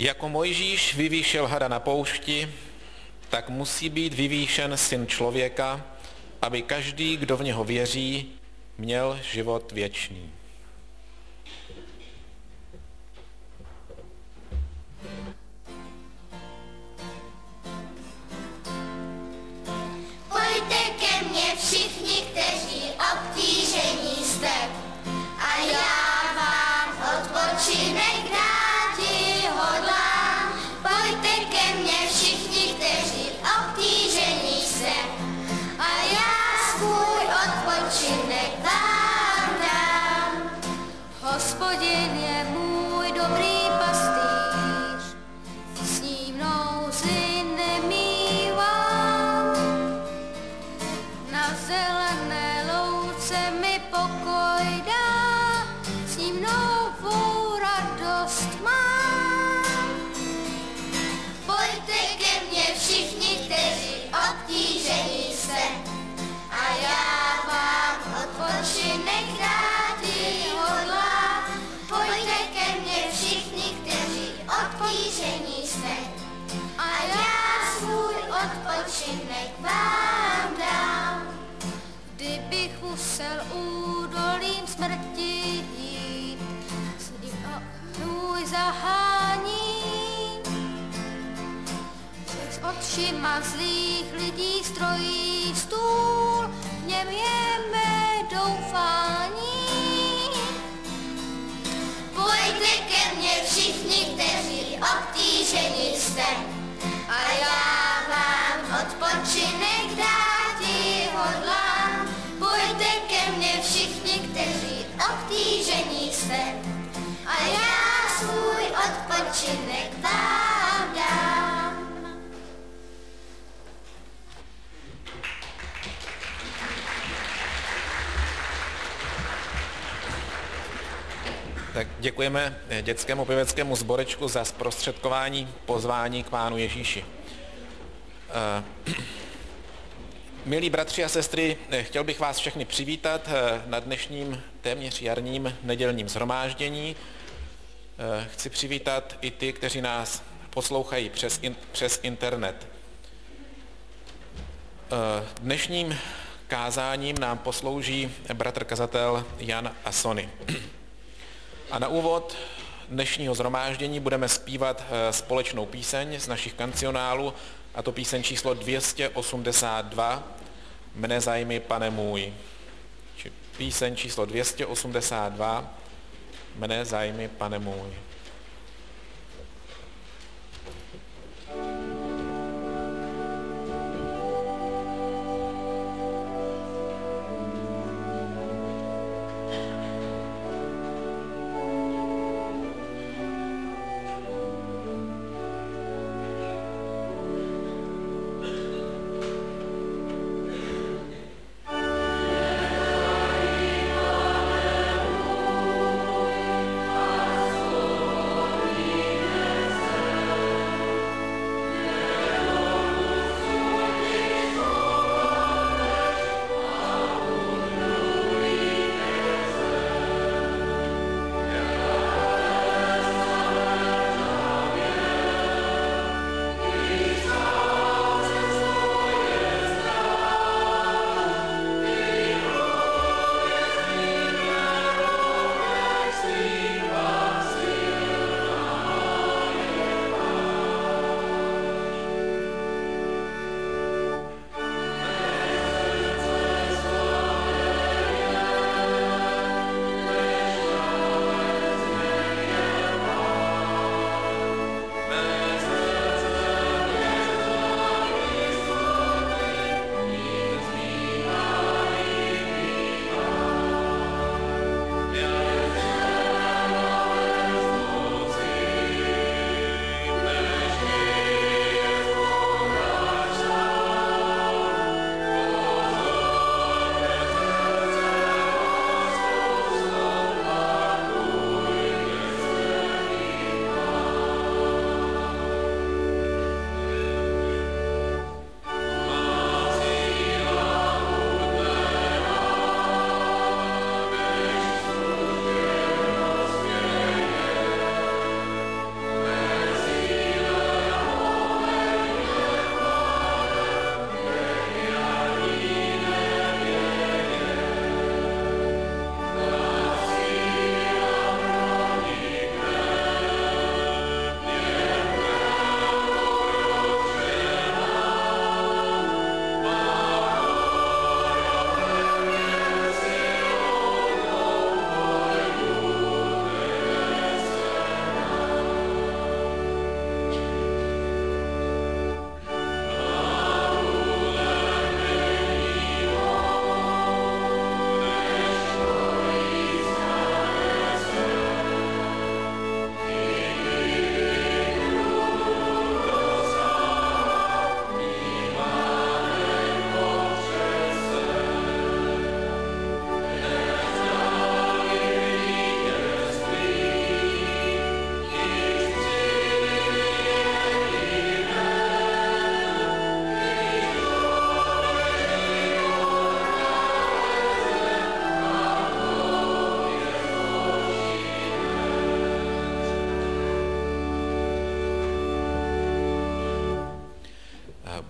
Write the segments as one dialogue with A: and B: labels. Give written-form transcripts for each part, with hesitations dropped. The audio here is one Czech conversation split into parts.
A: Jako Mojžíš vyvýšil hada na poušti, tak musí být vyvýšen Syn člověka, aby každý, kdo v něho věří, měl život věčný.
B: Pojďte ke mně všichni, kteří obtížení jste, a já vám odpočinek dáti hodlám. Pojďte ke mně všichni, kteří obtížení jste, a já svůj odpočinek vám dám. Hospodin je můj dobrý pastýř, s ním nouzi nemívám. Na zelené louce mi pokoj dá, s ním novou radost mám. Pojďte ke mně všichni, kteří obtížení jste, a já vám odpočinek dáti hodlám. Pojďte ke mně všichni, kteří obtížení jste, a já svůj odpočinek vám dám. Kdybych musel údolím smrti jít, s ním můj zahání, s očima zlých lidí strojí stůl, v něm je mé doufání. Pojďte ke mně všichni, kteří obtíženi jste, a já vám odpočinek dáti hodlám. Pojďte ke mně všichni, kteří obtíženi jste, a já svůj odpočinek vám dám.
A: Tak děkujeme dětskému pěveckému sborečku za zprostředkování pozvání k Pánu Ježíši. Milí bratři a sestry, chtěl bych vás všechny přivítat na dnešním téměř jarním nedělním shromáždění. Chci přivítat i ty, kteří nás poslouchají přes internet. Dnešním kázáním nám poslouží bratr kazatel Jan Asony. A na úvod dnešního shromáždění budeme zpívat společnou píseň z našich kancionálů, a to píseň číslo 282, Mne zajmi, Pane můj. Píseň číslo 282, Mne zajmi, Pane můj.
B: Oh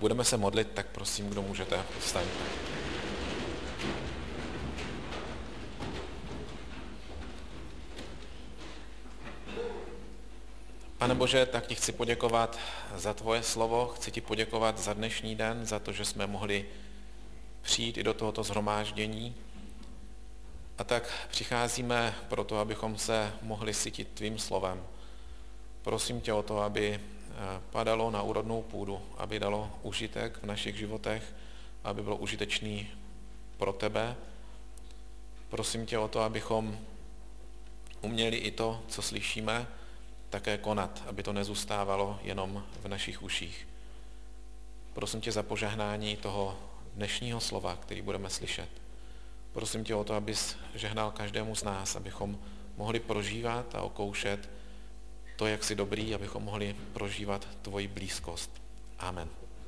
A: budeme se modlit, tak prosím, kdo můžete, povstaňte. Pane Bože, tak ti chci poděkovat za tvoje slovo, chci ti poděkovat za dnešní den, za to, že jsme mohli přijít i do tohoto shromáždění. A tak přicházíme proto, abychom se mohli sytit tvým slovem. Prosím tě o to, aby padalo na úrodnou půdu, aby dalo užitek v našich životech, aby bylo užitečný pro tebe. Prosím tě o to, abychom uměli i to, co slyšíme, také konat, aby to nezůstávalo jenom v našich uších. Prosím tě za požehnání toho dnešního slova, který budeme slyšet. Prosím tě o to, abys žehnal každému z nás, abychom mohli prožívat a okoušet to, jak jsi dobrý, abychom mohli prožívat tvoji blízkost. Amen.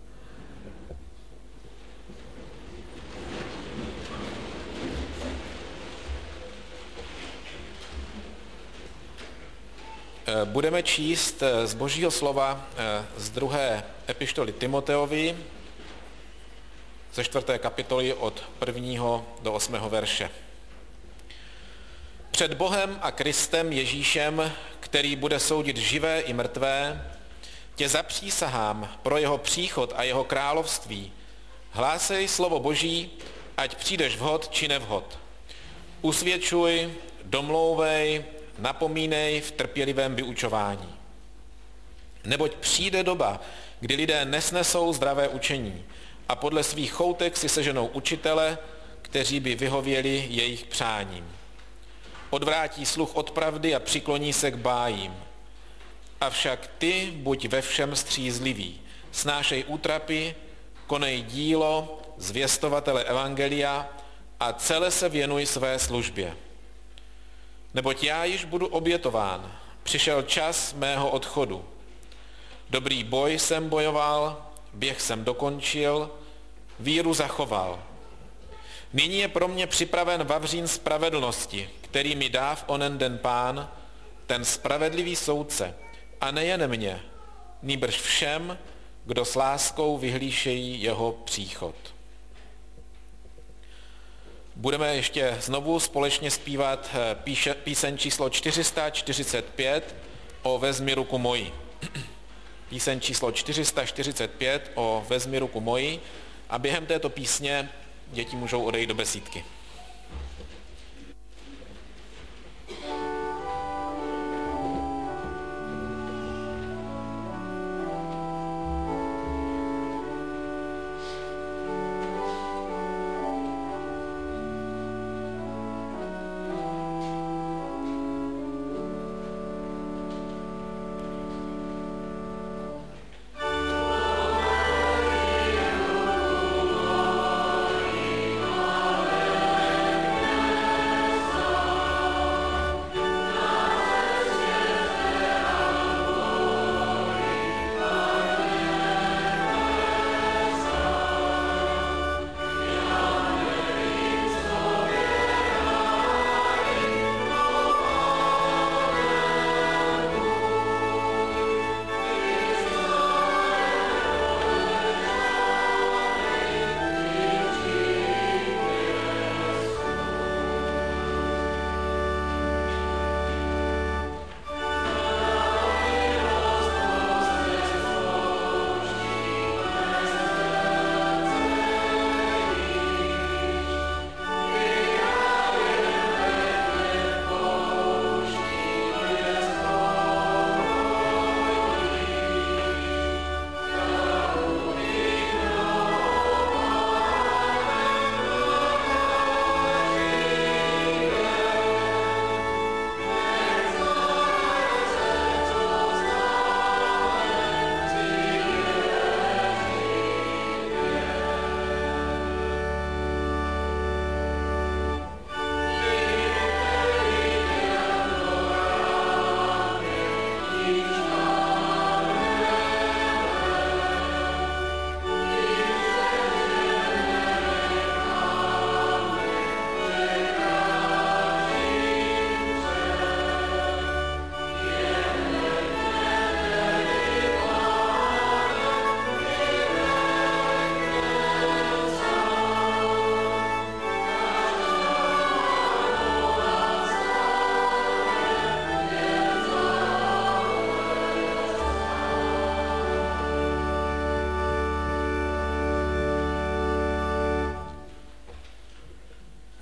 A: Budeme číst z Božího slova z 2. epištoly Timoteovi, ze 4. kapitoly od 1. do 8. verše. Před Bohem a Kristem Ježíšem, který bude soudit živé i mrtvé, tě zapřísahám pro jeho příchod a jeho království. Hlásej slovo Boží, ať přijdeš vhod či nevhod. Usvědčuj, domlouvej, napomínej v trpělivém vyučování. Neboť přijde doba, kdy lidé nesnesou zdravé učení a podle svých choutek si seženou učitele, kteří by vyhověli jejich přáním. Odvrátí sluch od pravdy a přikloní se k bájím. Avšak ty buď ve všem střízlivý, snášej útrapy, konej dílo zvěstovatele evangelia a celé se věnuj své službě. Neboť já již budu obětován, přišel čas mého odchodu. Dobrý boj jsem bojoval, běh jsem dokončil, víru zachoval. Nyní je pro mě připraven vavřín spravedlnosti, který mi dá v onen den Pán, ten spravedlivý soudce, a nejen mě, nýbrž všem, kdo s láskou vyhlížejí jeho příchod. Budeme ještě znovu společně zpívat píseň číslo 445 o Vezmi ruku moji. Píseň číslo 445 o Vezmi ruku moji a během této písně děti můžou odejít do besídky.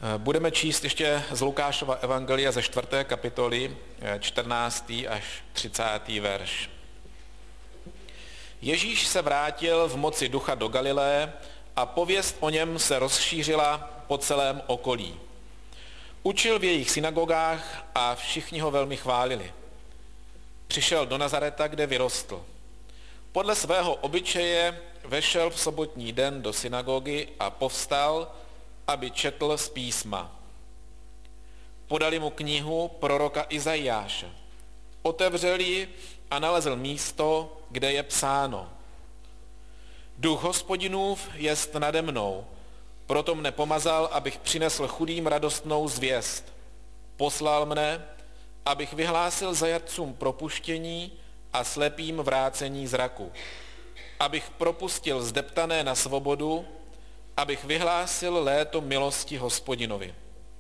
A: Budeme číst ještě z Lukášova evangelia ze 4. kapitoly, 14. až 30. verš. Ježíš se vrátil v moci ducha do Galileje a pověst o něm se rozšířila po celém okolí. Učil v jejich synagogách a všichni ho velmi chválili. Přišel do Nazareta, kde vyrostl. Podle svého obyčeje vešel v sobotní den do synagogy a povstal, aby četl z písma. Podali mu knihu proroka Izajáše. Otevřel ji a nalezl místo, kde je psáno: Duch Hospodinův jest nade mnou, proto mne pomazal, abych přinesl chudým radostnou zvěst. Poslal mne, abych vyhlásil zajatcům propuštění a slepým vrácení zraku. Abych propustil zdeptané na svobodu, abych vyhlásil léto milosti Hospodinovi.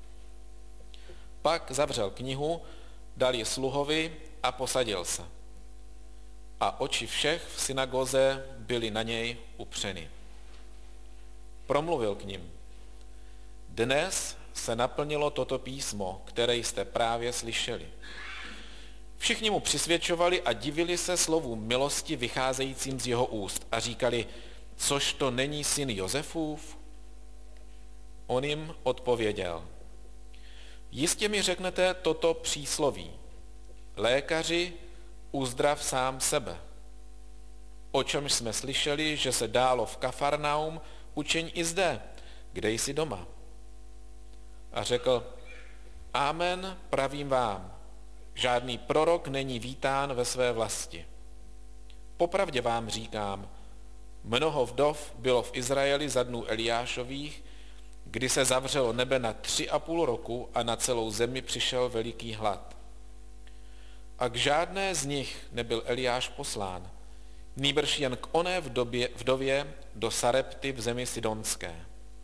A: Pak zavřel knihu, dal ji sluhovi a posadil se. A oči všech v synagoze byly na něj upřeny. Promluvil k nim: Dnes se naplnilo toto písmo, které jste právě slyšeli. Všichni mu přisvědčovali a divili se slovům milosti vycházejícím z jeho úst a říkali: Což to není syn Josefův? On jim odpověděl: Jistě mi řeknete toto přísloví: Lékaři, uzdrav sám sebe. O čemž jsme slyšeli, že se dálo v Kafarnaum, učeň i zde, kde jsi doma. A řekl: Amen, pravím vám, žádný prorok není vítán ve své vlasti. Popravdě vám říkám, mnoho vdov bylo v Izraeli za dnů Eliášových, kdy se zavřelo nebe na 3,5 roku a na celou zemi přišel veliký hlad. A k žádné z nich nebyl Eliáš poslán, nýbrž jen k oné vdově do Sarepty v zemi Sidonské.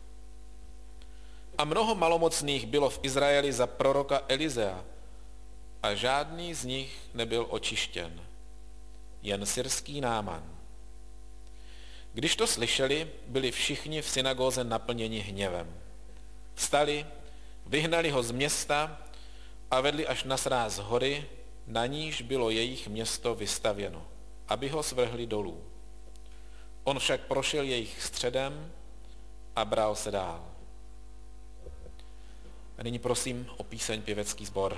A: A mnoho malomocných bylo v Izraeli za proroka Elizea a žádný z nich nebyl očištěn, jen syrský Náman. Když to slyšeli, byli všichni v synagóze naplněni hněvem. Vstali, vyhnali ho z města a vedli až na sráz hory, na níž bylo jejich město vystavěno, aby ho svrhli dolů. On však prošel jejich středem a bral se dál. A nyní prosím o píseň pěvecký sbor.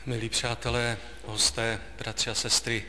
C: Milí přátelé, hosté, bratři a sestry,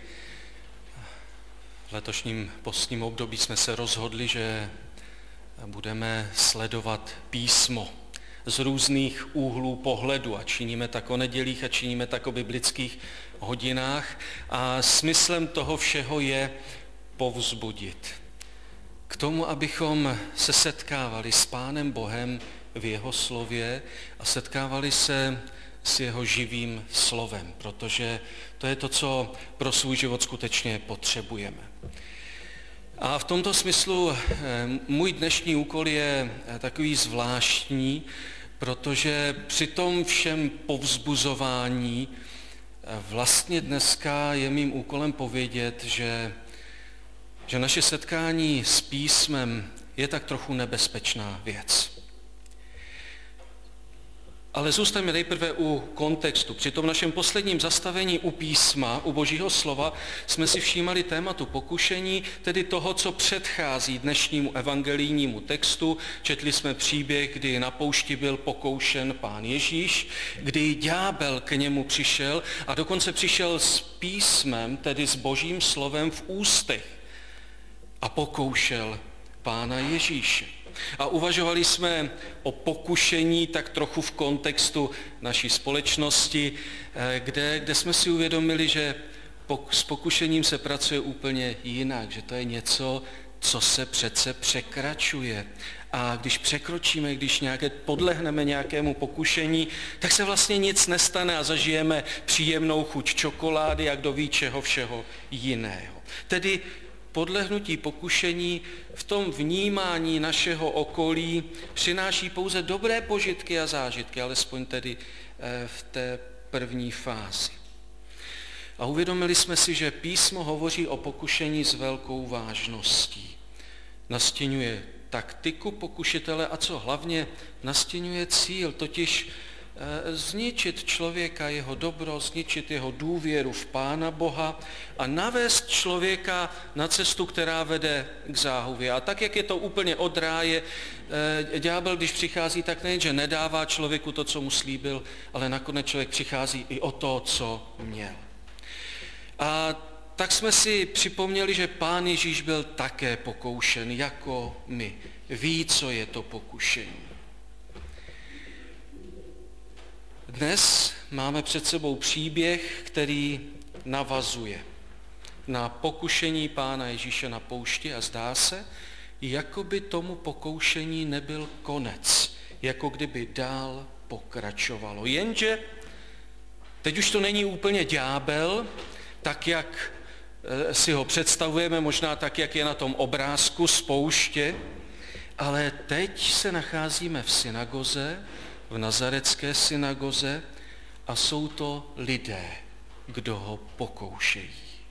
C: v letošním postním období jsme se rozhodli, že budeme sledovat písmo z různých úhlů pohledu a činíme tak o nedělích a činíme tak o biblických hodinách a smyslem toho všeho je povzbudit k tomu, abychom se setkávali s Pánem Bohem v jeho slově a setkávali se s jeho živým slovem, protože to je to, co pro svůj život skutečně potřebujeme. A v tomto smyslu můj dnešní úkol je takový zvláštní, protože při tom všem povzbuzování vlastně dneska je mým úkolem povědět, že naše setkání s písmem je tak trochu nebezpečná věc. Ale zůstaňme nejprve u kontextu. Při tom našem posledním zastavení u písma, u Božího slova, jsme si všímali tématu pokušení, tedy toho, co předchází dnešnímu evangelijnímu textu. Četli jsme příběh, kdy na poušti byl pokoušen Pán Ježíš, kdy ďábel k němu přišel a dokonce přišel s písmem, tedy s Božím slovem v ústech a pokoušel Pána Ježíše. A uvažovali jsme o pokušení tak trochu v kontextu naší společnosti, kde jsme si uvědomili, že s pokušením se pracuje úplně jinak, že to je něco, co se přece překračuje. A když překročíme, když podlehneme nějakému pokušení, tak se vlastně nic nestane a zažijeme příjemnou chuť čokolády a kdo ví čeho všeho jiného. Tedy podlehnutí pokušení v tom vnímání našeho okolí přináší pouze dobré požitky a zážitky, alespoň tedy v té první fázi. A uvědomili jsme si, že písmo hovoří o pokušení s velkou vážností. Nastěňuje taktiku pokušitele a co hlavně nastěňuje cíl, totiž zničit člověka, jeho dobro, zničit jeho důvěru v Pána Boha a navést člověka na cestu, která vede k záhubě. A tak, jak je to úplně od ráje, ďábel, když přichází, tak nejenže nedává člověku to, co mu slíbil, ale nakonec člověk přichází i o to, co měl. A tak jsme si připomněli, že Pán Ježíš byl také pokoušen, jako my. Ví, co je to pokušení. Dnes máme před sebou příběh, který navazuje na pokušení Pána Ježíše na poušti a zdá se, jako by tomu pokoušení nebyl konec, jako kdyby dál pokračovalo. Jenže teď už to není úplně ďábel, tak jak si ho představujeme, možná tak, jak je na tom obrázku z pouště, ale teď se nacházíme v synagoze, v nazaretské synagoze a jsou to lidé, kdo ho pokoušejí.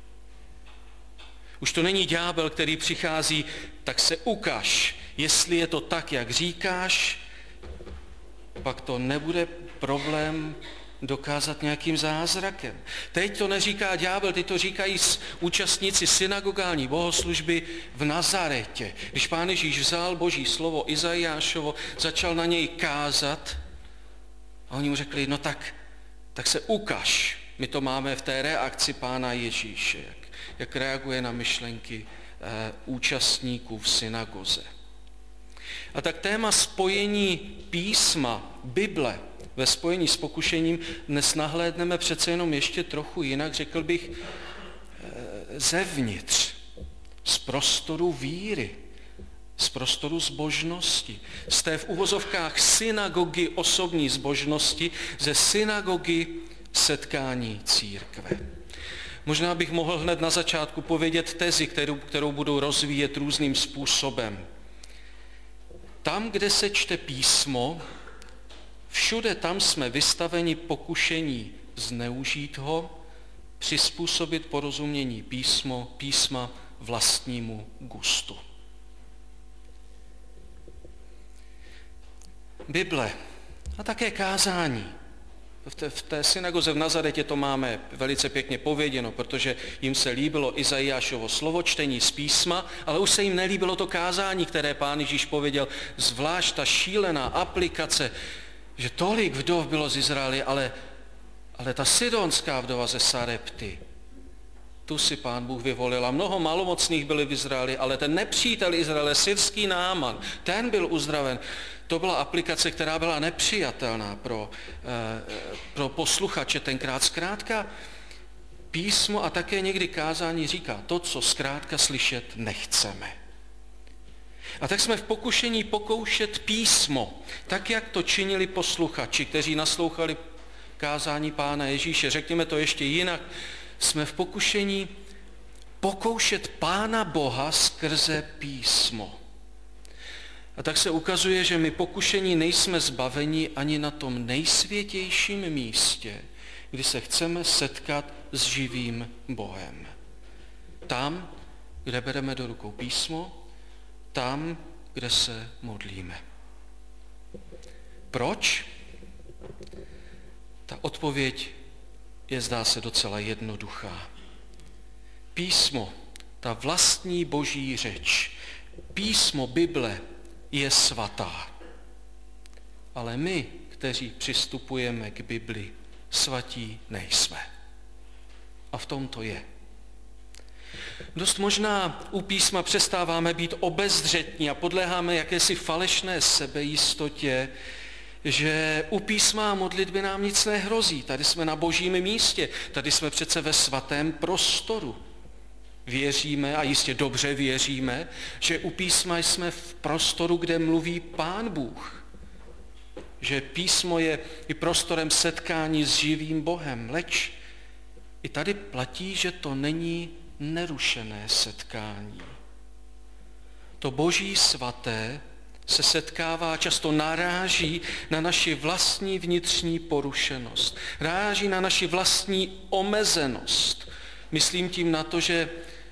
C: Už to není ďábel, který přichází, tak se ukaž, jestli je to tak, jak říkáš, pak to nebude problém dokázat nějakým zázrakem. Teď to neříká ďábel, teď to říkají účastníci synagogální bohoslužby v Nazaretě. Když Pán Ježíš vzal Boží slovo Izajášovo, začal na něj kázat a oni mu řekli, no tak se ukaž. My to máme v té reakci Pána Ježíše, jak reaguje na myšlenky účastníků v synagoze. A tak téma spojení písma, Bible, ve spojení s pokušením dnes nahlédneme přece jenom ještě trochu jinak, řekl bych, zevnitř, z prostoru víry, z prostoru zbožnosti, z té v uvozovkách synagogy osobní zbožnosti, ze synagogy setkání církve. Možná bych mohl hned na začátku povědět tezi, kterou budu rozvíjet různým způsobem. Tam, kde se čte písmo, všude tam jsme vystaveni pokušení zneužít ho, přizpůsobit porozumění písma vlastnímu gustu. Bible a také kázání. V té synagoze v Nazaretě to máme velice pěkně pověděno, protože jim se líbilo Izajášovo slovo, čtení z písma, ale už se jim nelíbilo to kázání, které Pán Ježíš pověděl, zvlášť ta šílená aplikace, že tolik vdov bylo z Izraele, ale Ale ta sidonská vdova ze Sarepty, tu si Pán Bůh vyvolil a mnoho malomocných byli v Izraeli, ale ten nepřítel Izraele, syrský Náman, ten byl uzdraven. To byla aplikace, která byla nepřijatelná pro posluchače tenkrát. Zkrátka písmo a také někdy kázání říká to, co zkrátka slyšet nechceme. A tak jsme v pokušení pokoušet písmo, tak jak to činili posluchači, kteří naslouchali kázání Pána Ježíše. Řekněme to ještě jinak. Jsme v pokušení pokoušet Pána Boha skrze písmo. A tak se ukazuje, že my pokušení nejsme zbaveni ani na tom nejsvětějším místě, kdy se chceme setkat s živým Bohem. Tam, kde bereme do rukou písmo, tam, kde se modlíme. Proč? Ta odpověď je, zdá se, docela jednoduchá. Písmo, ta vlastní boží řeč, písmo Bible je svatá. Ale my, kteří přistupujeme k Bibli, svatí nejsme. A v tom to je. Dost možná u písma přestáváme být obezřetní a podléháme jakési falešné sebejistotě, že u písma a modlitby nám nic nehrozí. Tady jsme na božím místě, tady jsme přece ve svatém prostoru. Věříme, a jistě dobře věříme, že u písma jsme v prostoru, kde mluví Pán Bůh. Že písmo je i prostorem setkání s živým Bohem. Leč i tady platí, že to není nerušené setkání. To boží svaté se setkává, často naráží na naši vlastní vnitřní porušenost. Ráží na naši vlastní omezenost. Myslím tím na to, že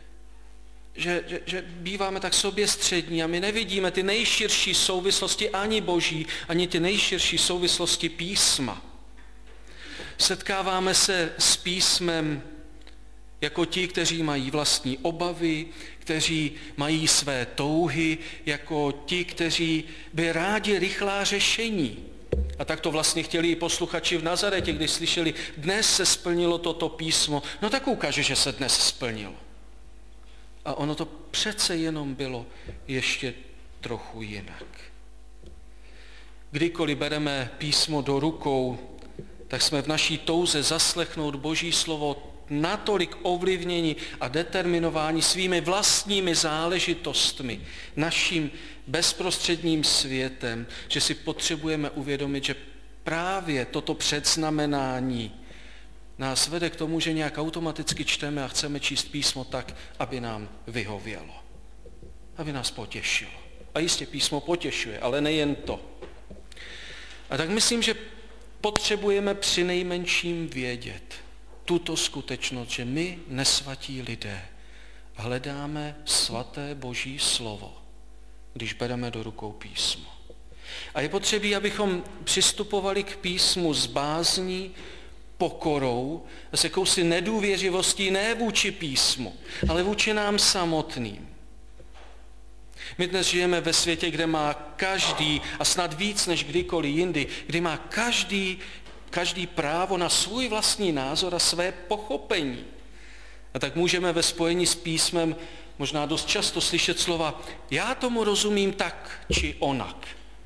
C: býváme tak soběstřední a my nevidíme ty nejširší souvislosti ani boží, ani ty nejširší souvislosti písma. Setkáváme se s písmem jako ti, kteří mají vlastní obavy, kteří mají své touhy, jako ti, kteří by rádi rychlá řešení. A tak to vlastně chtěli i posluchači v Nazaretě, když slyšeli, dnes se splnilo toto písmo, no tak ukáže, že se dnes splnilo. A ono to přece jenom bylo ještě trochu jinak. Kdykoliv bereme písmo do rukou, tak jsme v naší touze zaslechnout Boží slovo natolik ovlivněni a determinováni svými vlastními záležitostmi, naším bezprostředním světem, že si potřebujeme uvědomit, že právě toto předznamenání nás vede k tomu, že nějak automaticky čteme a chceme číst písmo tak, aby nám vyhovělo, aby nás potěšilo. A jistě písmo potěšuje, ale nejen to. A tak myslím, že potřebujeme přinejmenším vědět tuto skutečnost, že my, nesvatí lidé, hledáme svaté Boží slovo, když bereme do rukou písmo. A je potřebí, abychom přistupovali k písmu s bázní, pokorou, s jakousi nedůvěřivostí ne vůči písmu, ale vůči nám samotným. My dnes žijeme ve světě, kde má každý, a snad víc než kdykoliv jindy, kdy má každý právo na svůj vlastní názor a své pochopení. A tak můžeme ve spojení s písmem možná dost často slyšet slova, já tomu rozumím tak či onak.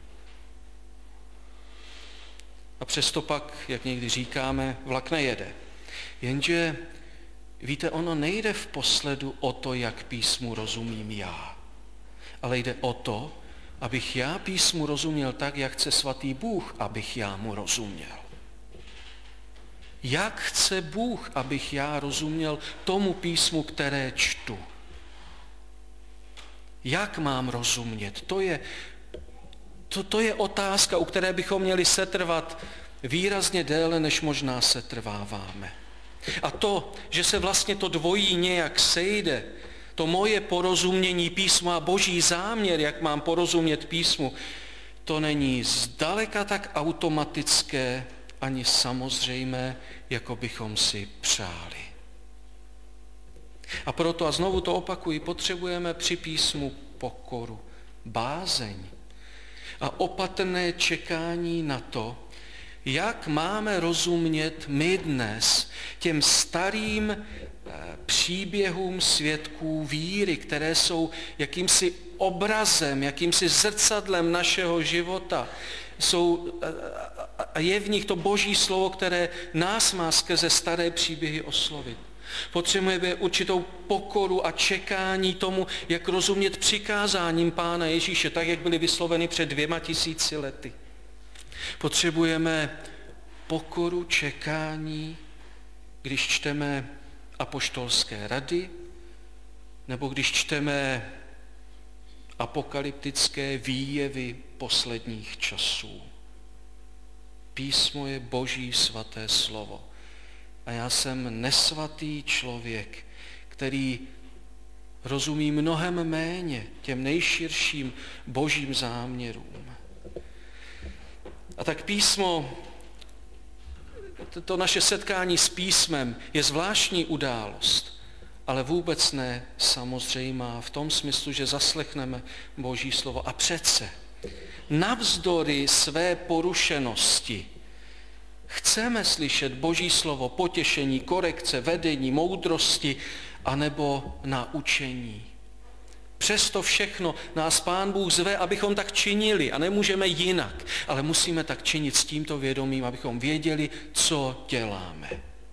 C: A přesto pak, jak někdy říkáme, vlak nejede. Jenže, víte, ono nejde v posledu o to, jak písmu rozumím já, ale jde o to, abych já písmu rozuměl tak, jak chce svatý Bůh, abych já mu rozuměl. Jak chce Bůh, abych já rozuměl tomu písmu, které čtu? Jak mám rozumět? To je otázka, u které bychom měli setrvat výrazně déle, než možná setrváváme. A to, že se vlastně to dvojí nějak sejde, to moje porozumění písmu a boží záměr, jak mám porozumět písmu, to není zdaleka tak automatické ani samozřejmé, jako bychom si přáli. A proto, a znovu to opakuji, potřebujeme při písmu pokoru, bázeň a opatrné čekání na to, Jak máme rozumět my dnes těm starým příběhům svědků víry, které jsou jakýmsi obrazem, jakýmsi zrcadlem našeho života. A je v nich to Boží slovo, které nás má skrze staré příběhy oslovit. Potřebujeme určitou pokoru a čekání tomu, jak rozumět přikázáním Pána Ježíše, tak jak byly vysloveny před 2000 lety. Potřebujeme pokoru, čekání, když čteme apoštolské rady, nebo když čteme apokalyptické výjevy posledních časů. Písmo je Boží svaté slovo. A já jsem nesvatý člověk, který rozumí mnohem méně těm nejširším Božím záměrům. A tak písmo, to naše setkání s písmem je zvláštní událost, ale vůbec ne samozřejmá v tom smyslu, že zaslechneme Boží slovo. A přece navzdory své porušenosti chceme slyšet Boží slovo, potěšení, korekce, vedení, moudrosti anebo naučení. Přesto všechno nás Pán Bůh zve, abychom tak činili a nemůžeme jinak, ale musíme tak činit s tímto vědomím, abychom věděli, co děláme.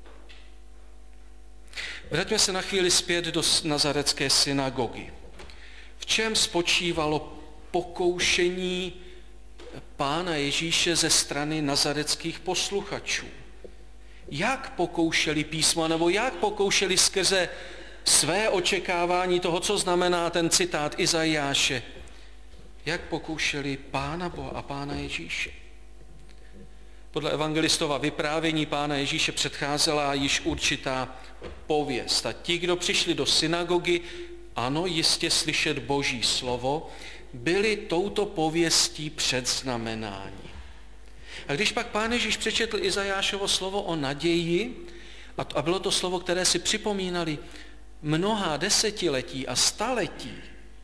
C: Vraťme se na chvíli zpět do nazarecké synagogy. V čem spočívalo pokoušení Pána Ježíše ze strany nazareckých posluchačů? Jak pokoušeli písmo, nebo jak pokoušeli skrze své očekávání toho, co znamená ten citát Izajáše, jak pokoušeli Pána Boha a Pána Ježíše? Podle evangelistova vyprávění Pána Ježíše předcházela již určitá pověst. A ti, kdo přišli do synagogy, ano, jistě slyšet Boží slovo, byli touto pověstí předznamenáni. A když pak Pán Ježíš přečetl Izajášovo slovo o naději, a bylo to slovo, které si připomínali mnohá desetiletí a staletí,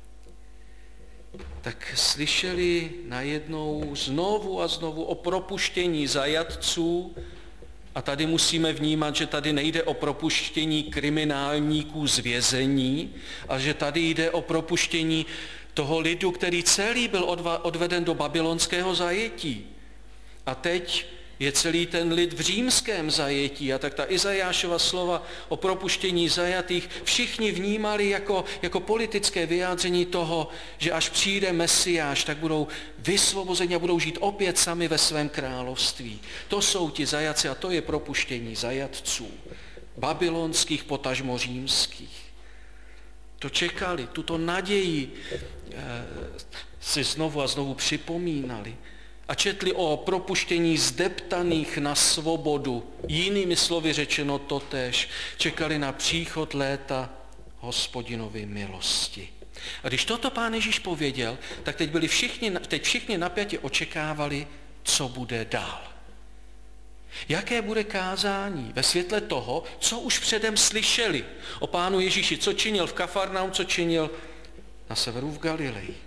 C: tak slyšeli najednou znovu a znovu o propuštění zajatců. A tady musíme vnímat, že tady nejde o propuštění kriminálníků z vězení, ale že tady jde o propuštění toho lidu, který celý byl odveden do babylonského zajetí. A teď je celý ten lid v římském zajetí. A tak ta Izajášova slova o propuštění zajatých všichni vnímali jako politické vyjádření toho, že až přijde Mesiáš, tak budou vysvobozeni a budou žít opět sami ve svém království. To jsou ti zajatci a to je propuštění zajatců. Babylonských, potažmo římských. To čekali, tuto naději si znovu a znovu připomínali. A četli o propuštění zdeptaných na svobodu. Jinými slovy řečeno totéž. Čekali na příchod léta Hospodinovy milosti. A když toto Pán Ježíš pověděl, tak teď všichni napjatě očekávali, co bude dál. Jaké bude kázání ve světle toho, co už předem slyšeli o Pánu Ježíši, co činil v Kafarnaum, co činil na severu v Galileji.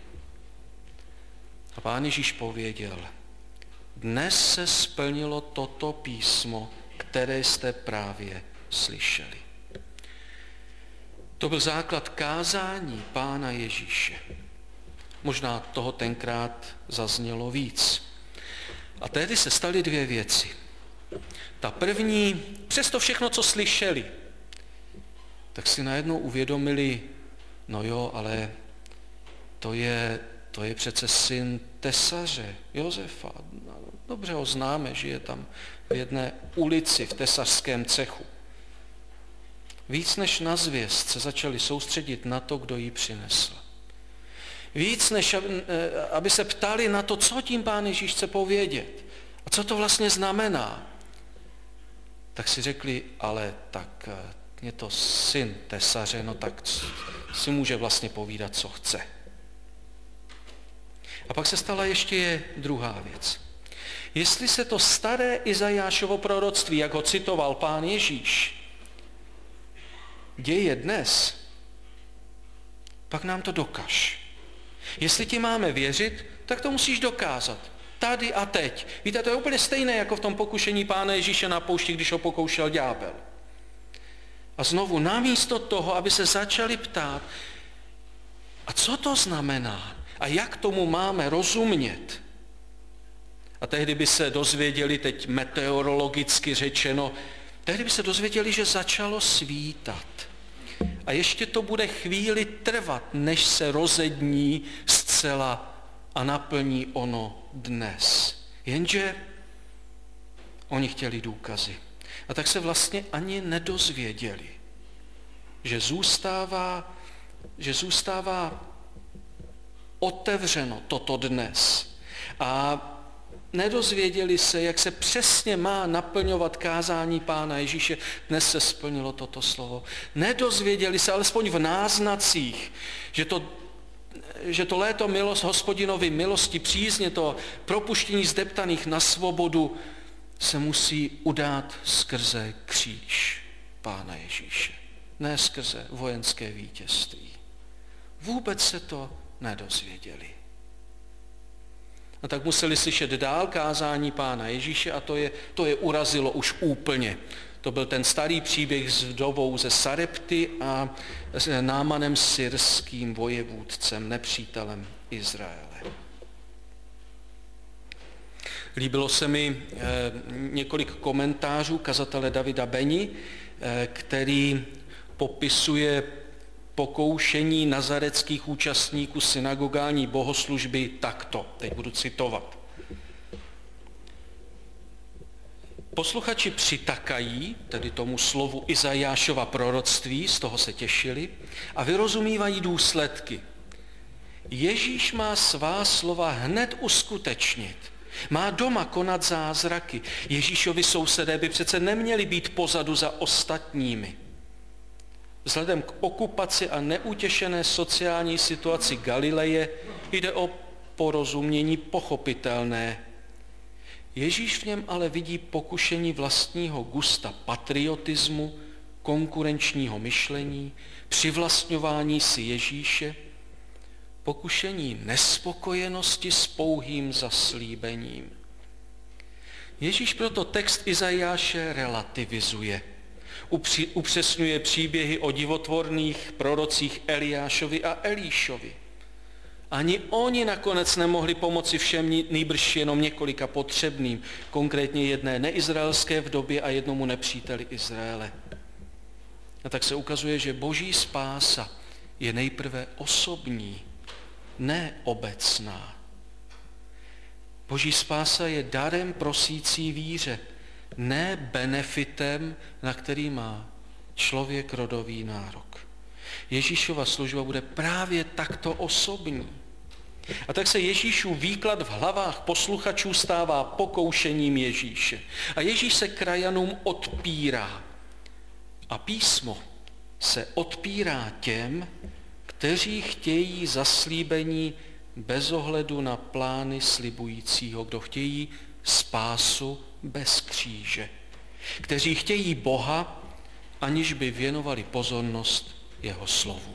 C: A Pán Ježíš pověděl, dnes se splnilo toto písmo, které jste právě slyšeli. To byl základ kázání Pána Ježíše. Možná toho tenkrát zaznělo víc. A tehdy se staly dvě věci. Ta první, přesto všechno, co slyšeli, tak si najednou uvědomili, no jo, ale to je přece syn tesaře, Josefa. Dobře ho známe, žije tam v jedné ulici v tesařském cechu. Víc než na zvěst se začali soustředit na to, kdo ji přinesl. Víc než aby se ptali na to, co tím Pán Ježíš chce povědět a co to vlastně znamená. Tak si řekli, ale tak je to syn tesaře, no tak si může vlastně povídat, co chce. A pak se stala ještě druhá věc. Jestli se to staré Izajášovo proroctví, jak ho citoval Pán Ježíš, děje dnes, pak nám to dokaž. Jestli ti máme věřit, tak to musíš dokázat. Tady a teď. Víte, to je úplně stejné jako v tom pokušení Pána Ježíše na poušti, když ho pokoušel ďábel. A znovu, namísto toho, aby se začali ptát, a co to znamená? A jak tomu máme rozumět? A tehdy by se dozvěděli, teď meteorologicky řečeno, tehdy by se dozvěděli, že začalo svítat. A ještě to bude chvíli trvat, než se rozední zcela a naplní ono dnes. Jenže oni chtěli důkazy. A tak se vlastně ani nedozvěděli, že zůstává otevřeno toto dnes. A nedozvěděli se, jak se přesně má naplňovat kázání Pána Ježíše. Dnes se splnilo toto slovo. Nedozvěděli se alespoň v náznacích, že to léto Hospodinovy milosti, přízně, to propuštění zdeptaných na svobodu se musí udát skrze kříž Pána Ježíše. Ne skrze vojenské vítězství. Vůbec se to nedozvěděli. A tak museli slyšet dál kázání Pána Ježíše a to je urazilo už úplně. To byl ten starý příběh s vdovou ze Sarepty a s Námanem syrským vojevůdcem, nepřítelem Izraele. Líbilo se mi několik komentářů kazatele Davida Beni, který popisuje pokoušení nazareckých účastníků synagogální bohoslužby takto. Teď budu citovat. Posluchači přitakají, tedy tomu slovu Izajášova proroctví, z toho se těšili, a vyrozumívají důsledky. Ježíš má svá slova hned uskutečnit. Má doma konat zázraky. Ježíšovi sousedé by přece neměli být pozadu za ostatními. Vzhledem k okupaci a neutěšené sociální situaci Galileje jde o porozumění pochopitelné. Ježíš v něm ale vidí pokušení vlastního gusta patriotismu, konkurenčního myšlení, přivlastňování si Ježíše, pokušení nespokojenosti s pouhým zaslíbením. Ježíš proto text Izajáše relativizuje. Upřesňuje příběhy o divotvorných prorocích Eliášovi a Elíšovi. Ani oni nakonec nemohli pomoci všem, nýbrž jenom několika potřebným, konkrétně jedné neizraelské vdově a jednomu nepříteli Izraele. A tak se ukazuje, že boží spása je nejprve osobní, ne obecná. Boží spása je darem prosící víře, ne benefitem, na který má člověk rodový nárok. Ježíšova služba bude právě takto osobní. A tak se Ježíšův výklad v hlavách posluchačů stává pokoušením Ježíše. A Ježíš se krajanům odpírá. A písmo se odpírá těm, kteří chtějí zaslíbení bez ohledu na plány slibujícího, kdo chtějí spásu bez kříže, kteří chtějí Boha, aniž by věnovali pozornost jeho slovu.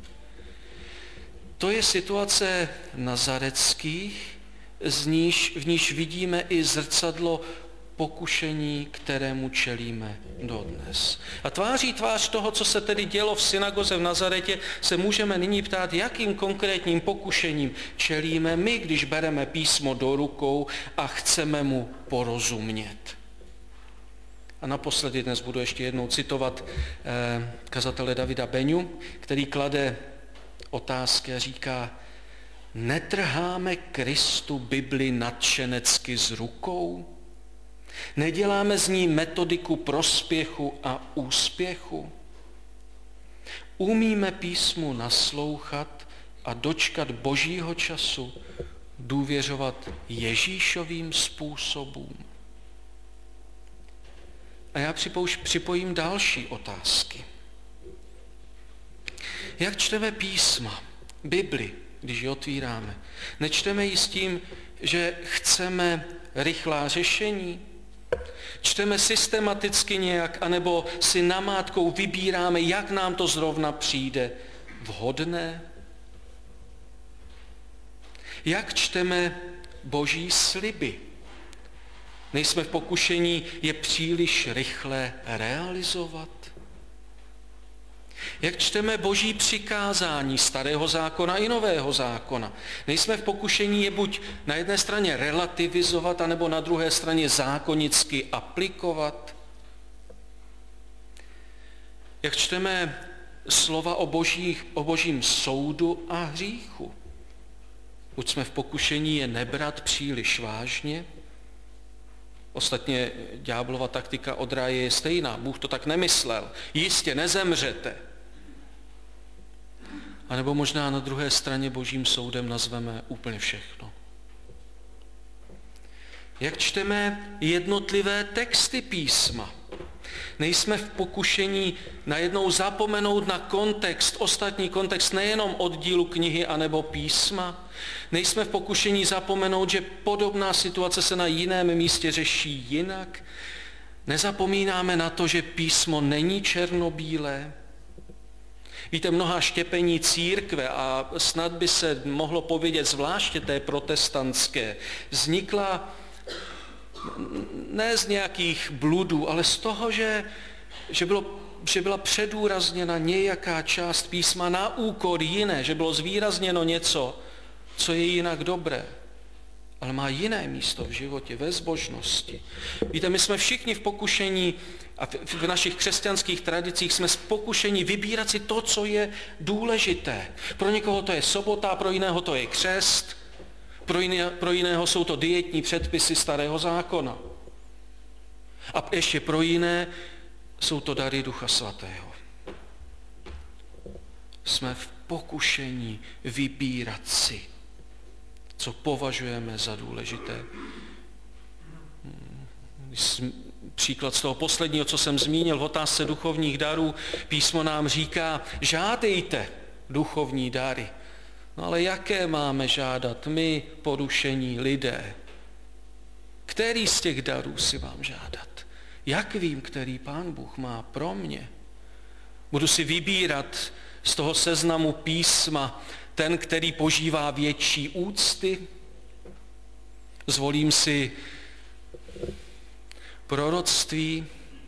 C: To je situace nazareckých, v níž vidíme i zrcadlo pokušení, kterému čelíme dodnes. A tváří tvář toho, co se tedy dělo v synagoze v Nazaretě, se můžeme nyní ptát, jakým konkrétním pokušením čelíme my, když bereme písmo do rukou a chceme mu porozumět. A naposledy dnes budu ještě jednou citovat kazatele Davida Beňu, který klade otázky a říká: netrháme Kristu Bibli nadšenecky z rukou? Neděláme z ní metodiku prospěchu a úspěchu? Umíme písmu naslouchat a dočkat božího času, důvěřovat Ježíšovým způsobům? A já připojím další otázky. Jak čteme písma, Bibli, když ji otvíráme? Nečteme ji s tím, že chceme rychlá řešení? Čteme systematicky nějak, anebo si namátkou vybíráme, jak nám to zrovna přijde vhodné? Jak čteme Boží sliby. Nejsme v pokušení je příliš rychle realizovat. Jak čteme Boží přikázání Starého zákona i Nového zákona. Nejsme v pokušení je buď na jedné straně relativizovat, anebo na druhé straně zákonicky aplikovat. Jak čteme slova o Božím soudu a hříchu. Buď jsme v pokušení je nebrat příliš vážně. Ostatně ďáblova taktika od ráje je stejná. Bůh to tak nemyslel. Jistě nezemřete. A nebo možná na druhé straně Božím soudem nazveme úplně všechno. Jak čteme jednotlivé texty písma. Nejsme v pokušení najednou zapomenout na kontext, ostatní kontext nejenom oddílu knihy anebo písma. Nejsme v pokušení zapomenout, že podobná situace se na jiném místě řeší jinak. Nezapomínáme na to, že písmo není černobílé. Víte, mnoha štěpení církve, a snad by se mohlo povědět zvláště té protestantské, vznikla ne z nějakých bludů, ale z toho, že byla předůrazněna nějaká část písma na úkor jiné, že bylo zvýrazněno něco, co je jinak dobré, ale má jiné místo v životě, ve zbožnosti. Víte, my jsme všichni v pokušení, a v našich křesťanských tradicích jsme v pokušení vybírat si to, co je důležité. Pro někoho to je sobota, pro jiného to je křest, pro jiného jsou to dietní předpisy Starého zákona. A ještě pro jiné jsou to dary Ducha Svatého. Jsme v pokušení vybírat si, co považujeme za důležité. Příklad z toho posledního, co jsem zmínil v otázce duchovních darů, písmo nám říká, žádejte duchovní dary. No ale jaké máme žádat my, porušení lidé? Který z těch darů si mám žádat? Jak vím, který Pán Bůh má pro mě? Budu si vybírat z toho seznamu písma ten, který požívá větší úcty? Zvolím si proroctví?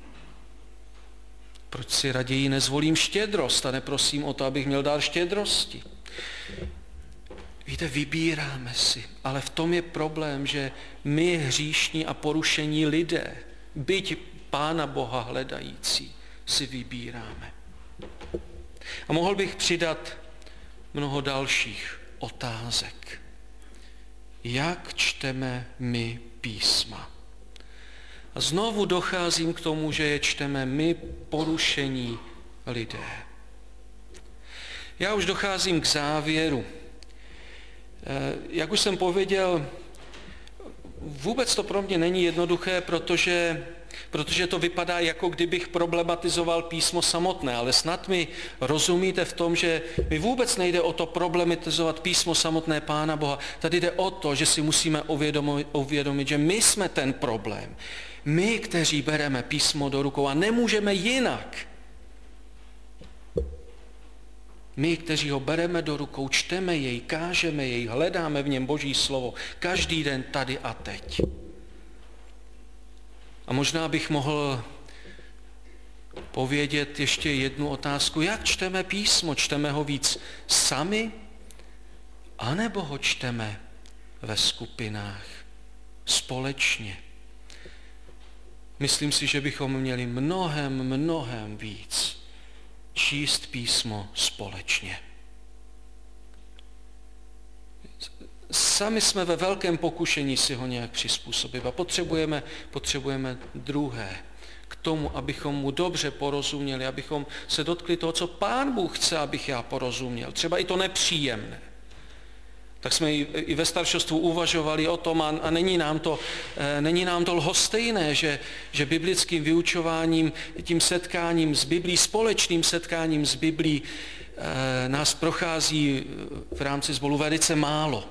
C: Proč si raději nezvolím štědrost a neprosím o to, abych měl dar štědrosti? Víte, vybíráme si, ale v tom je problém, že my hříšní a porušení lidé, byť Pána Boha hledající, si vybíráme. A mohl bych přidat mnoho dalších otázek. Jak čteme my písma? A znovu docházím k tomu, že je čteme my, porušení lidé. Já už docházím k závěru. Jak už jsem pověděl, vůbec to pro mě není jednoduché, protože to vypadá, jako kdybych problematizoval písmo samotné, ale snad mi rozumíte v tom, že mi vůbec nejde o to problematizovat písmo samotné Pána Boha. Tady jde o to, že si musíme uvědomit, že my jsme ten problém. My, kteří bereme písmo do rukou a nemůžeme jinak. My, kteří ho bereme do rukou, čteme jej, kážeme jej, hledáme v něm Boží slovo každý den tady a teď. A možná bych mohl povědět ještě jednu otázku. Jak čteme písmo? Čteme ho víc sami, anebo ho čteme ve skupinách, společně? Myslím si, že bychom měli mnohem víc číst písmo společně. Sami jsme ve velkém pokušení si ho nějak přizpůsobit a potřebujeme druhé k tomu, abychom mu dobře porozuměli, abychom se dotkli toho, co Pán Bůh chce, abych já porozuměl. Třeba i to nepříjemné. Tak jsme i ve staršostvu uvažovali o tom a není nám to lhostejné, že biblickým vyučováním, tím setkáním s Biblí, společným setkáním s Biblí nás prochází v rámci sboru velice málo.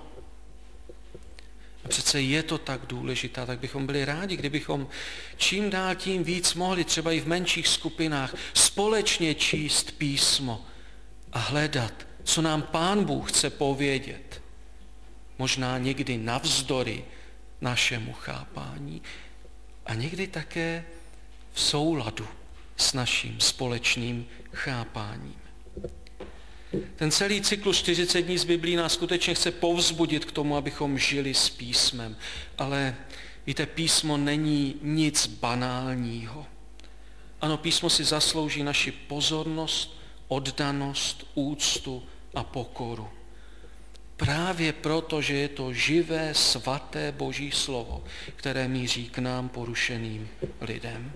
C: A přece je to tak důležité, tak bychom byli rádi, kdybychom čím dál tím víc mohli, třeba i v menších skupinách, společně číst písmo a hledat, co nám Pán Bůh chce povědět. možná někdy navzdory našemu chápání a někdy také v souladu s naším společným chápáním. Ten celý cyklus 40 dní z Biblí nás skutečně chce povzbudit k tomu, abychom žili s písmem. Ale víte, písmo není nic banálního. Ano, písmo si zaslouží naši pozornost, oddanost, úctu a pokoru. Právě proto, že je to živé, svaté Boží slovo, které míří k nám porušeným lidem.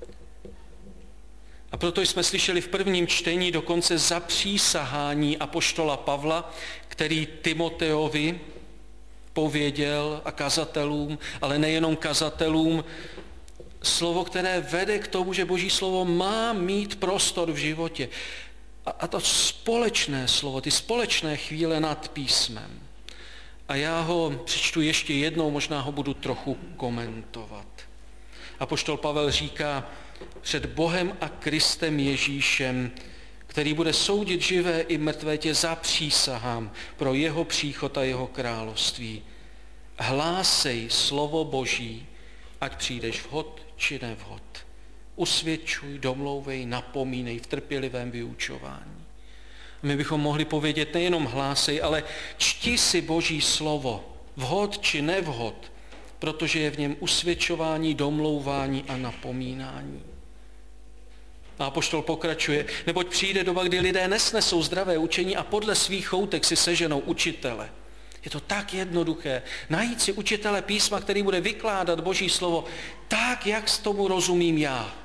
C: A proto jsme slyšeli v prvním čtení dokonce zapřísahání apoštola Pavla, který Timoteovi pověděl a kazatelům, ale nejenom kazatelům, slovo, které vede k tomu, že Boží slovo má mít prostor v životě. A to společné slovo, ty společné chvíle nad písmem. A já ho přečtu ještě jednou, možná ho budu trochu komentovat. Apoštol Pavel říká, před Bohem a Kristem Ježíšem, který bude soudit živé i mrtvé, tě zapřísahám pro jeho příchod a jeho království. Hlásej slovo Boží, ať přijdeš vhod či nevhod. Usvědčuj, domlouvej, napomínej v trpělivém vyučování. My bychom mohli povědět nejenom hlásej, ale čti si Boží slovo, vhod či nevhod, protože je v něm usvědčování, domlouvání a napomínání. A apoštol pokračuje, neboť přijde doba, kdy lidé nesnesou zdravé učení a podle svých choutek si seženou učitele. Je to tak jednoduché. Najít si učitele písma, který bude vykládat Boží slovo tak, jak s tomu rozumím já.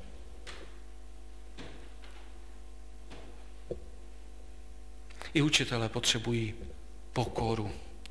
C: I učitelé potřebují pokoru.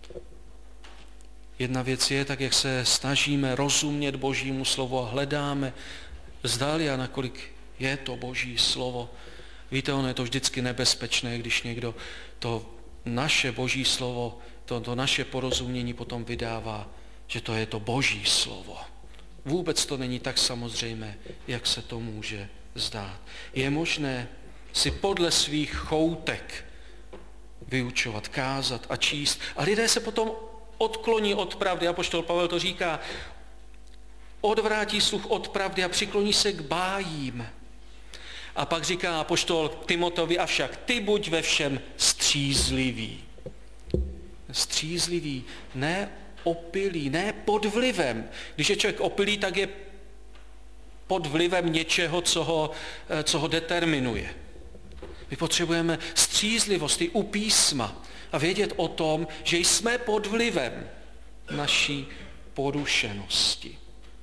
C: Jedna věc je, tak jak se snažíme rozumět Božímu slovu a hledáme, zdali a nakolik je to Boží slovo. Víte, ono je to vždycky nebezpečné, když někdo to naše Boží slovo, to naše porozumění potom vydává, že to je to Boží slovo. Vůbec to není tak samozřejmé, jak se to může zdát. Je možné si podle svých choutek vyučovat, kázat a číst. A lidé se potom odkloní od pravdy. Apoštol Pavel to říká, odvrátí sluch od pravdy a přikloní se k bájím. A pak říká apoštol Timotovi, avšak ty buď ve všem střízlivý. Střízlivý, ne opilý, ne pod vlivem. Když je člověk opilý, tak je pod vlivem něčeho, co ho determinuje. My potřebujeme střízlivost i u písma a vědět o tom, že jsme pod vlivem naší porušenosti.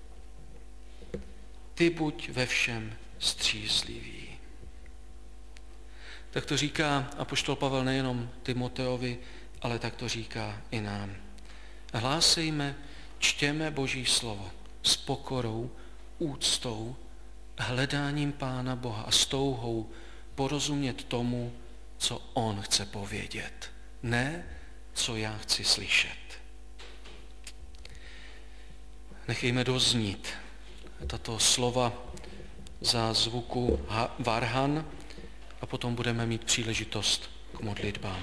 C: Ty buď ve všem střízlivý. Tak to říká apoštol Pavel nejenom Timoteovi, ale tak to říká i nám. Hlásejme, čtěme Boží slovo s pokorou, úctou, hledáním Pána Boha a s touhou porozumět tomu, co on chce povědět. Ne, co já chci slyšet. Nechejme doznít tato slova za zvuku varhan a potom budeme mít příležitost k modlitbám.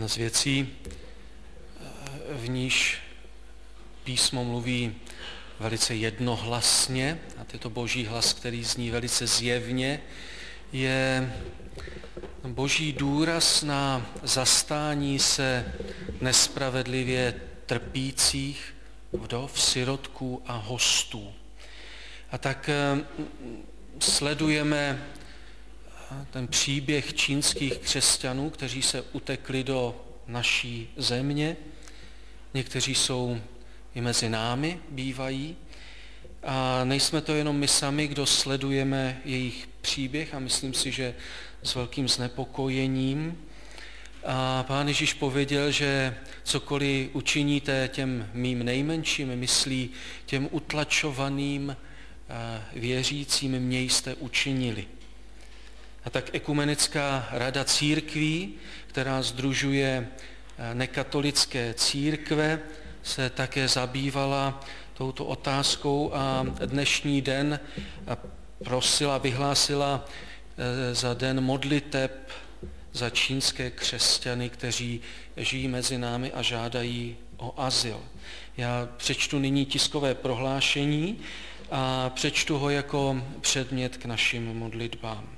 C: Jedna z věcí, v níž písmo mluví velice jednohlasně, a je to Boží hlas, který zní velice zjevně, je Boží důraz na zastání se nespravedlivě trpících, vdov, sirotků a hostů. A tak sledujeme ten příběh čínských křesťanů, kteří se utekli do naší země. Někteří jsou i mezi námi, bývají. A nejsme to jenom my sami, kdo sledujeme jejich příběh a myslím si, že s velkým znepokojením. A Pán Ježíš pověděl, že cokoliv učiníte těm mým nejmenším, myslí těm utlačovaným věřícím, mě jste učinili. A tak Ekumenická rada církví, která sdružuje nekatolické církve, se také zabývala touto otázkou a dnešní den vyhlásila za den modliteb za čínské křesťany, kteří žijí mezi námi a žádají o azyl. Já přečtu nyní tiskové prohlášení a přečtu ho jako předmět k našim modlitbám.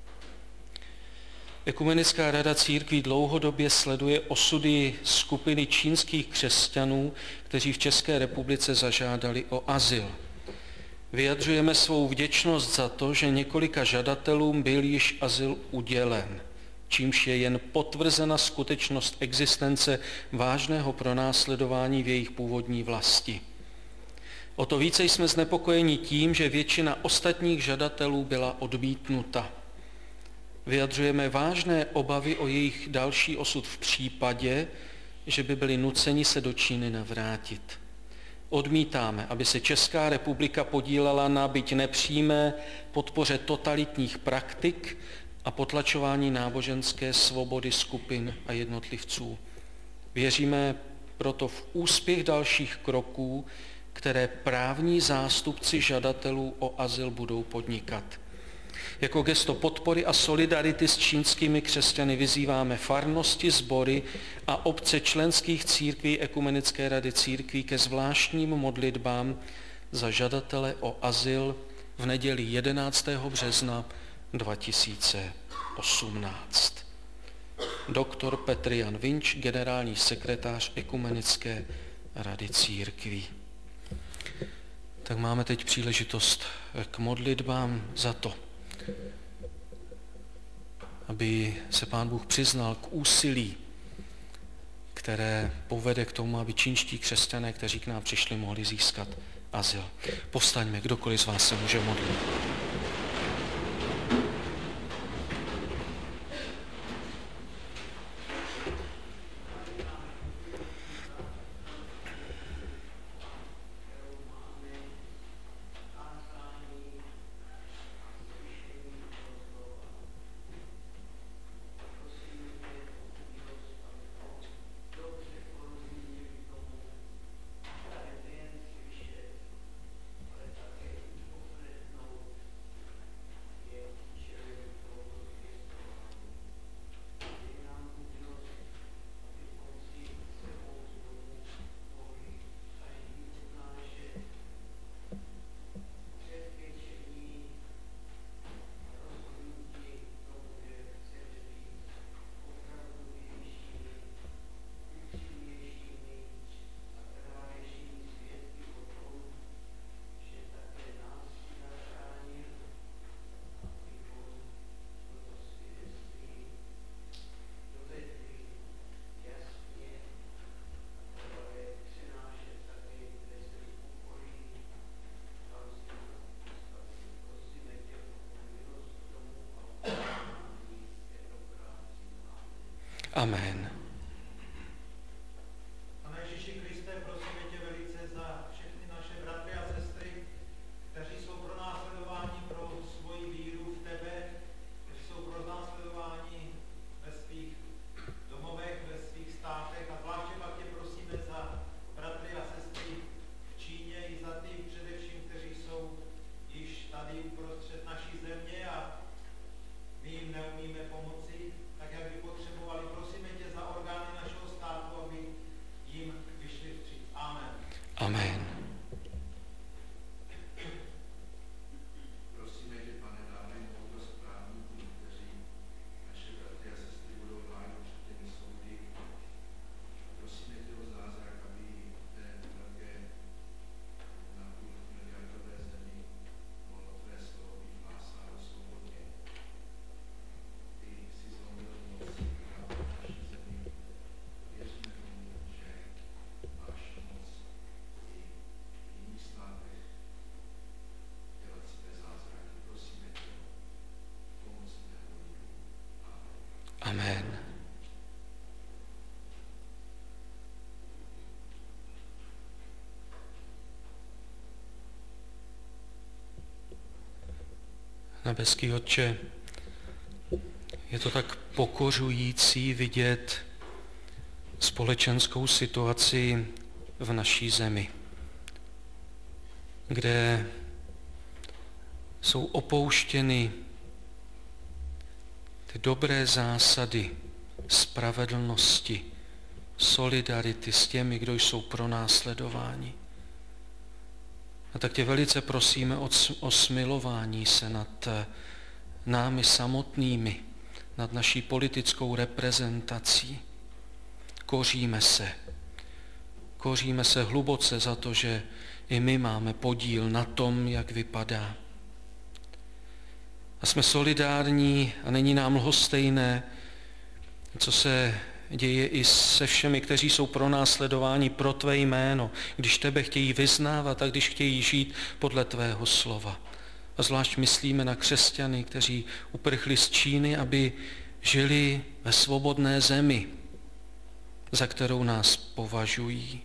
C: Ekumenická rada církví dlouhodobě sleduje osudy skupiny čínských křesťanů, kteří v České republice zažádali o azyl. Vyjadřujeme svou vděčnost za to, že několika žadatelům byl již azyl udělen, čímž je jen potvrzena skutečnost existence vážného pronásledování v jejich původní vlasti. O to více jsme znepokojeni tím, že většina ostatních žadatelů byla odmítnuta. Vyjadřujeme vážné obavy o jejich další osud v případě, že by byli nuceni se do Číny navrátit. Odmítáme, aby se Česká republika podílela na byť nepřímé podpoře totalitních praktik a potlačování náboženské svobody skupin a jednotlivců. Věříme proto v úspěch dalších kroků, které právní zástupci žadatelů o azyl budou podnikat. Jako gesto podpory a solidarity s čínskými křesťany vyzýváme farnosti, sbory a obce členských církví Ekumenické rady církví ke zvláštním modlitbám za žadatele o azyl v neděli 11. března 2018. Doktor Petr Jan Vinč, generální sekretář Ekumenické rady církví. Tak máme teď příležitost k modlitbám za to, aby se Pán Bůh přiznal k úsilí, které povede k tomu, aby čínští křesťané, kteří k nám přišli, mohli získat azyl. Povstaňme, kdokoliv z vás se může modlit. Amen.
D: Pane Ježíši Kriste, prosíme tě velice za všechny naše bratry a sestry, kteří jsou pronásledováni pro svoji víru v tebe, kteří jsou pronásledováni ve svých domovech, ve svých státech a zvláště pak tě prosíme za bratry a sestry v Číně i za ty především, kteří jsou již tady uprostřed naší země a my jim neumíme pomoci, tak jak by potřebovali. Prosíme tě za
C: Amen. Amen. Nebeský Otče, je to tak pokořující vidět společenskou situaci v naší zemi, kde jsou opouštěny ty dobré zásady spravedlnosti, solidarity s těmi, kdo jsou pronásledováni. A tak tě velice prosíme o smilování se nad námi samotnými, nad naší politickou reprezentací. Koříme se hluboce za to, že i my máme podíl na tom, jak vypadá. A jsme solidární a není nám lhostejné, co se děje i se všemi, kteří jsou pronásledováni pro tvé jméno, když tebe chtějí vyznávat a když chtějí žít podle tvého slova. A zvlášť myslíme na křesťany, kteří uprchli z Číny, aby žili ve svobodné zemi, za kterou nás považují.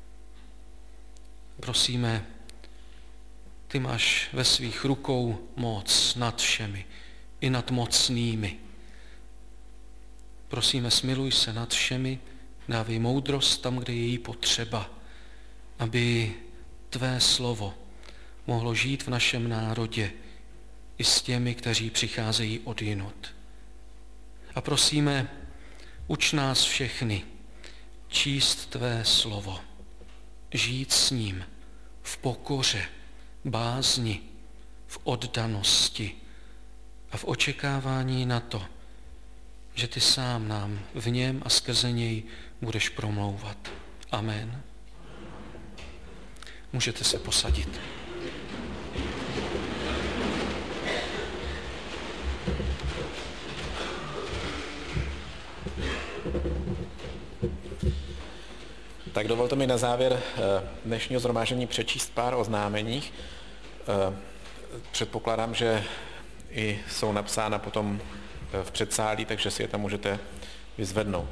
C: Prosíme, ty máš ve svých rukou moc nad všemi, i nad mocnými. Prosíme, smiluj se nad všemi, dávej moudrost tam, kde je jí potřeba, aby tvé slovo mohlo žít v našem národě i s těmi, kteří přicházejí odjinud. A prosíme, uč nás všechny číst tvé slovo, žít s ním v pokoře, bázni, v oddanosti a v očekávání na to, že ty sám nám v něm a skrze něj budeš promlouvat. Amen. Můžete se posadit.
A: Tak dovolte mi na závěr dnešního shromáždění přečíst pár oznámení. Předpokládám, že i jsou napsána potom v předsálí, takže si je tam můžete vyzvednout.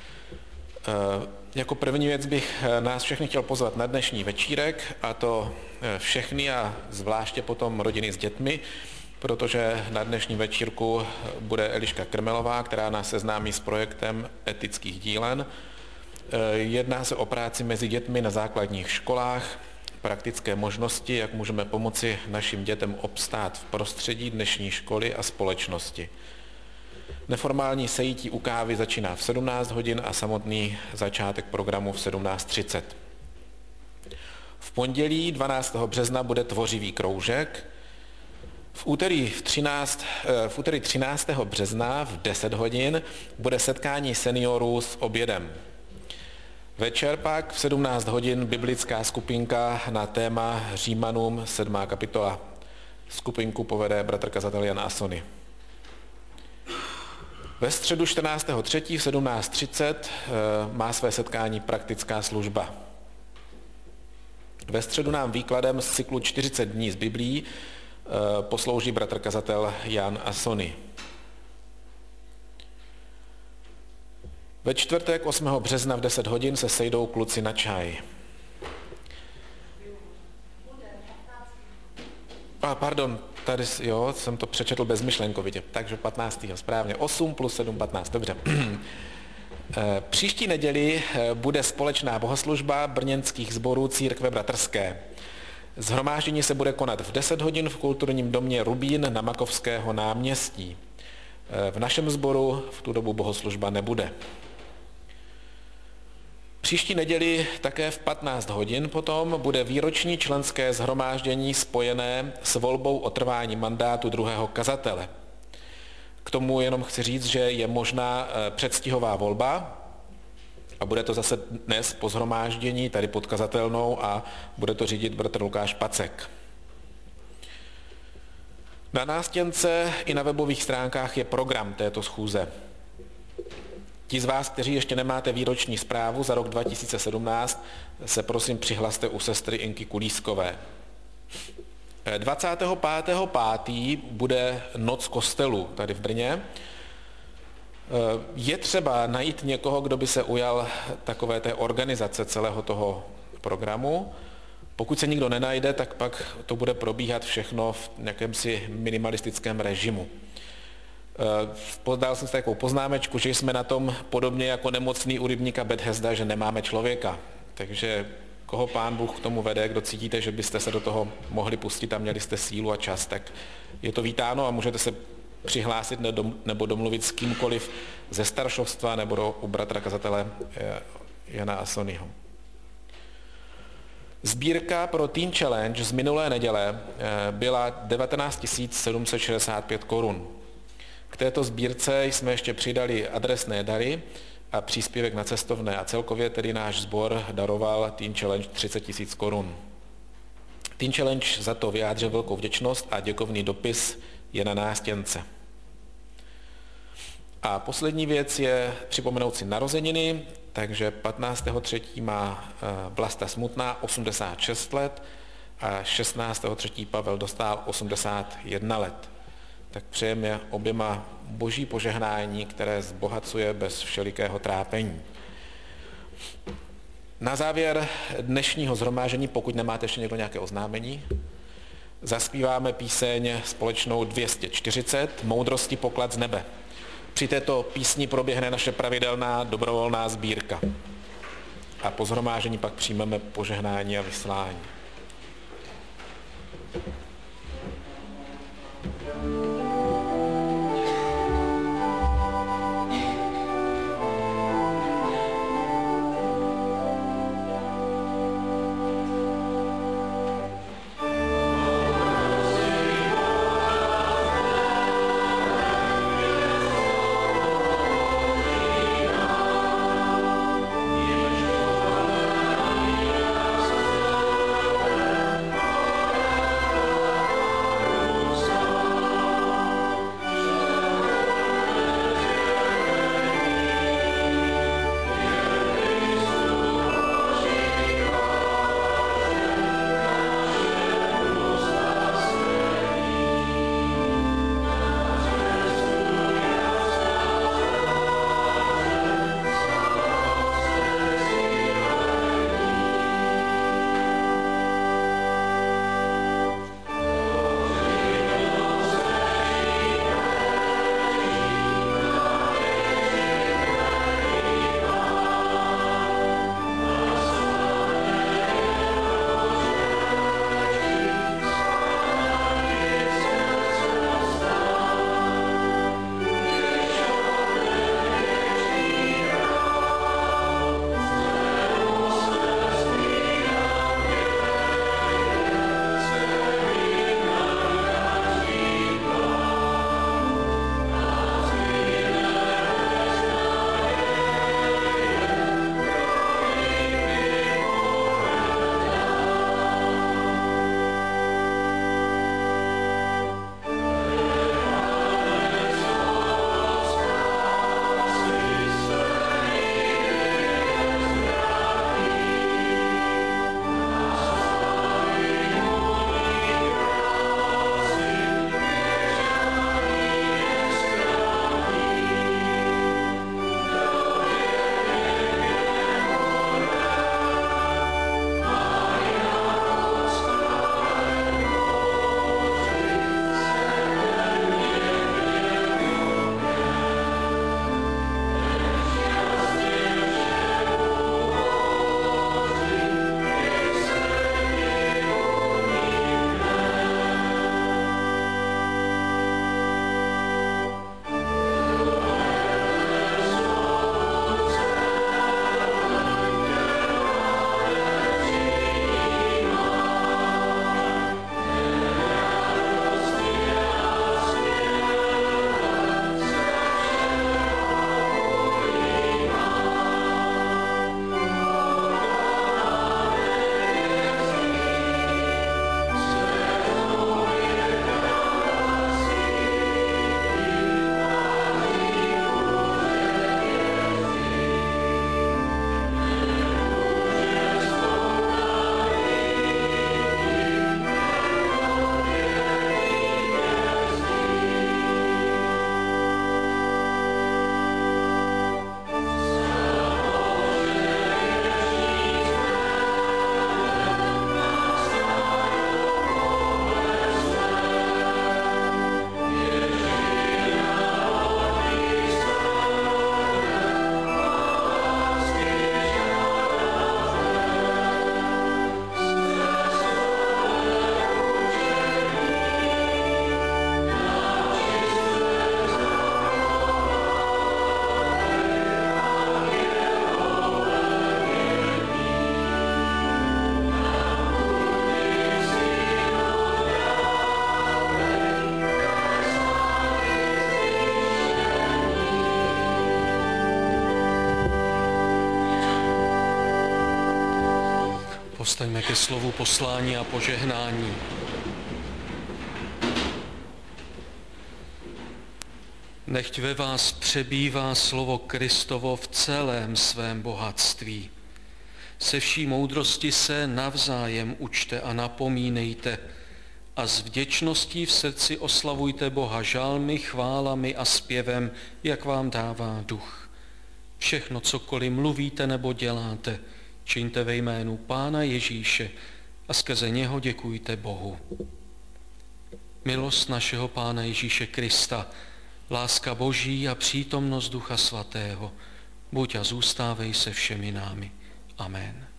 A: Jako první věc bych nás všechny chtěl pozvat na dnešní večírek, a to všechny a zvláště potom rodiny s dětmi, protože na dnešní večírku bude Eliška Krmelová, která nás seznámí s projektem etických dílen. Jedná se o práci mezi dětmi na základních školách, praktické možnosti, jak můžeme pomoci našim dětem obstát v prostředí dnešní školy a společnosti. Neformální sejítí u kávy začíná v 17 hodin a samotný začátek programu v 17:30. V pondělí 12. března bude tvořivý kroužek. V úterý 13. března v 10 hodin bude setkání seniorů s obědem. Večer pak v 17 hodin biblická skupinka na téma Římanům 7. kapitola. Skupinku povede bratr kazatel Jan Asony. Ve středu 14.3. v 17:30 má své setkání praktická služba. Ve středu nám výkladem z cyklu 40 dní z Biblií poslouží bratr kazatel Jan Asony. Ve čtvrtek 8. března v 10 hodin se sejdou kluci na čaj. Pardon, tady jsem to přečetl bezmyšlenkovitě, takže 15. správně. 8 plus 7, 15, dobře. Příští neděli bude společná bohoslužba brněnských sborů Církve bratrské. Shromáždění se bude konat v 10 hodin v kulturním domě Rubín na Makovského náměstí. V našem sboru v tu dobu bohoslužba nebude. Příští neděli také v 15 hodin potom bude výroční členské shromáždění spojené s volbou o trvání mandátu druhého kazatele. K tomu jenom chci říct, že je možná předstihová volba a bude to zase dnes po shromáždění tady pod kazatelnou a bude to řídit bratr Lukáš Pacek. Na nástěnce i na webových stránkách je program této schůze. Ti z vás, kteří ještě nemáte výroční zprávu za rok 2017, se prosím přihlaste u sestry Inky Kulískové. 25.5. bude Noc kostelů tady v Brně. Je třeba najít někoho, kdo by se ujal takové té organizace celého toho programu. Pokud se nikdo nenajde, tak pak to bude probíhat všechno v jakémsi minimalistickém režimu. Dal jsem si takovou poznámečku, že jsme na tom podobně jako nemocný u rybníka Bethesda, že nemáme člověka. Takže koho Pán Bůh k tomu vede, kdo cítíte, že byste se do toho mohli pustit a měli jste sílu a čas, tak je to vítáno a můžete se přihlásit nebo domluvit s kýmkoliv ze staršovstva nebo u bratra kazatele Jana Asonyho. Sbírka pro Teen Challenge z minulé neděle byla 19 765 korun. K této sbírce jsme ještě přidali adresné dary a příspěvek na cestovné a celkově tedy náš sbor daroval Teen Challenge 30 000 korun. Teen Challenge za to vyjádřil velkou vděčnost a děkovný dopis je na nástěnce. A poslední věc je připomenout si narozeniny, takže 15.3. má Vlasta Smutná 86 let a 16.3. Pavel Dostál 81 let. Tak přejeme oběma boží požehnání, které zbohacuje bez všelikého trápení. Na závěr dnešního shromáždění, pokud nemáte ještě někdo nějaké oznámení, zaspíváme píseň společnou 240 Moudrosti poklad z nebe. Při této písni proběhne naše pravidelná dobrovolná sbírka. A po shromáždění pak přijmeme požehnání a vyslání.
C: Povstaňme ke slovu poslání a požehnání. Nechť ve vás přebývá slovo Kristovo v celém svém bohatství. Se vší moudrosti se navzájem učte a napomínejte a s vděčností v srdci oslavujte Boha žalmy, chválami a zpěvem, jak vám dává duch. Všechno, cokoliv mluvíte nebo děláte, čiňte ve jménu Pána Ježíše a skrze něho děkujte Bohu. Milost našeho Pána Ježíše Krista, láska Boží a přítomnost Ducha Svatého, buď a zůstávej se všemi námi. Amen.